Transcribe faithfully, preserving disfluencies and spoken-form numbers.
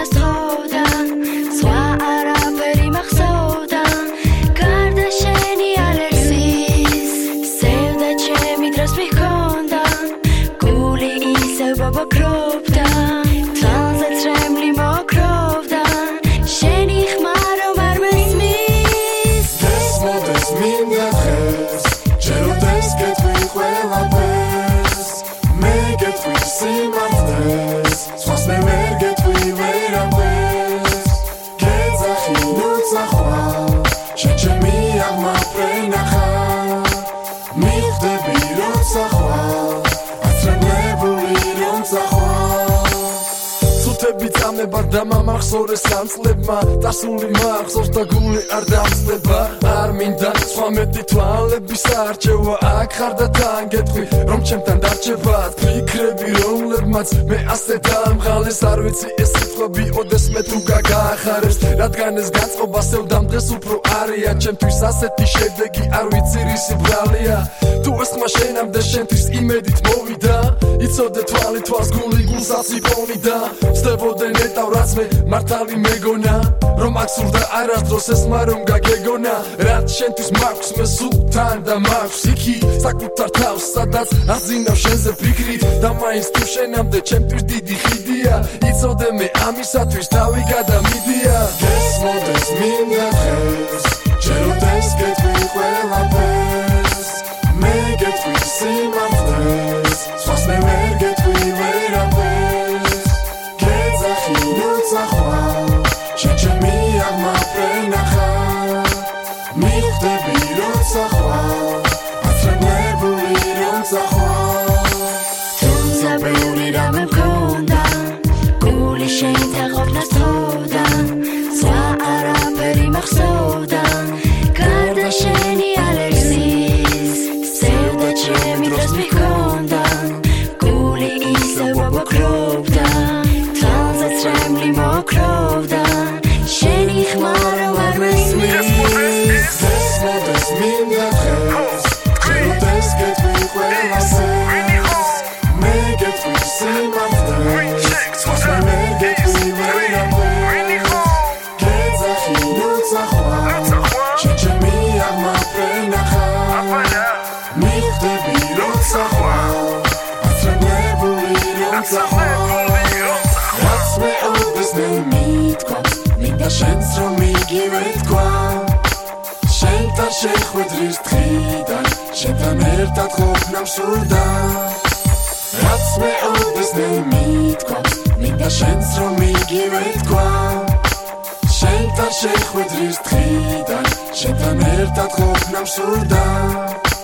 دست خودم سوا عربری مخصودم کردشنی الرسیز سودا چه میدرس میکندم گولی ایسا بابا کروبدم تنزه ترملی ما کروبدم شنیخ مرو مرمسمیز دسمو دسمین دخز چرو دست که توی خویلا پس میگه توی سیمت دست سواس میمرگه توی ویرم پس گید زخی نوت زخواه شنچه میام ما پری نخواه میخته بیرون زخواه اترم نبو بیرون زخواه Bicame bardama maxsore sanslebma Tasuli maxsors da guli ar damsleba Ar minda swameti tvanlebis archeva Ak xar da თან გეტყვი რომ ჩემთან დარჩებათ ფიქრები რომლებმაც მე ასე დამღალეს არ ვიცი ეს სიტყვები ოდეს მე თუ გაგახარებს რადგან ეს განწყობა სევდამ დღეს უფრო არია ჩემთვის ასეთი შედეგი არ ვიცი რისი ბრალია თუ ეს მაშენამდე შენთვის იმედით მოვიდა იცოდე თვალი თვალს გული გულსაც იპონიდა ვსდებოდე ნეტავ რაც მე მართალი მეგონა რომ აქ სურდა არასდროს ეს მა რომ გაგეგონა რაც შენთვის მაქვს მე სულ თან და მაქვს იქი საკუთარ თავს სადაც აზინავ შენზე ფიქრით და მაინც თუ შენამდე ჩემთვის დიდი ხიდია იცოდე მე ამისათვის თავი გადამიდია გესმოდეს მინდა დღეს ჯეროდეს გეტყვი ყველაფერს მე გეტყვი სიმართლეს სხვას მე ვერ გეტყვი ვერაფერს გეძახი ნუცახვა შენ ჩემი აღმა პრენახა მიხვდები როცა ხვალ აცრებლებული როცა ხვალ თუმცა ბევრი რამე მქონდა გული შენთან ყოფნას თოვდა სხვა არაფერი მახსოვდა გარდა შენი ალერსის სევდა ჩემი დროს მიქონდა გული ისევ მოგროვდა თვალზე წრემლი მოკროვდა შენი ხმა რომ არ მესმის გესმოდეს მინდა დღეს ჯეროდეს გეტყვი ყველაფერს მე გეტყვი სიმართლეს სხვას მე გეტყვი ვერაფერს გეძახი ნუცახვა შენ ჩემი აღმა პრენახა მიხვდები როცა ხვალ აცრებლებული როცა ხვალ რაც მე ოდეს მე მithქვამს მინდა შენც რომ იგივე თქვა შენთან შეხვედრის დღიდან შენთან ერთად ყოფნა მსურდა რაც მე ოდეს მე მithქვამს მინდა შენც რომ იგივე თქვა შენთან შეხვედრის დღიდან შენთან ერთად ყოფნა მსურდა